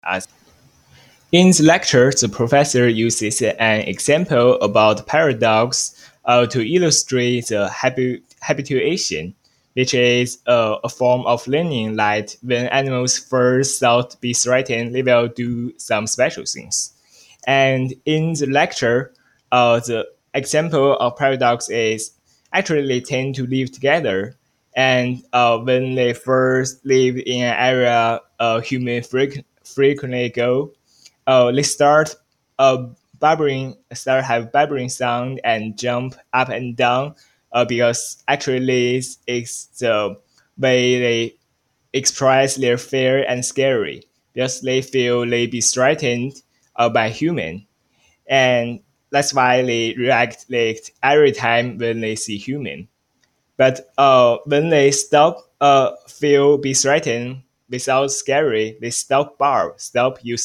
As in the lecture, the professor uses an example about paradox to illustrate the habituation, which is a form of learning like when animals first thought to be threatened, they will do some special things. And in the lecture, the example of paradox is actually they tend to live together. And when they first live in an area humans frequently go, they uh, start have bubbling sound and jump up and down because actually this is the way they express their fear and scary because they feel they be threatened by human, and that's why they react like every time when they see human. But when they stop feel be threatened without scary, they stop use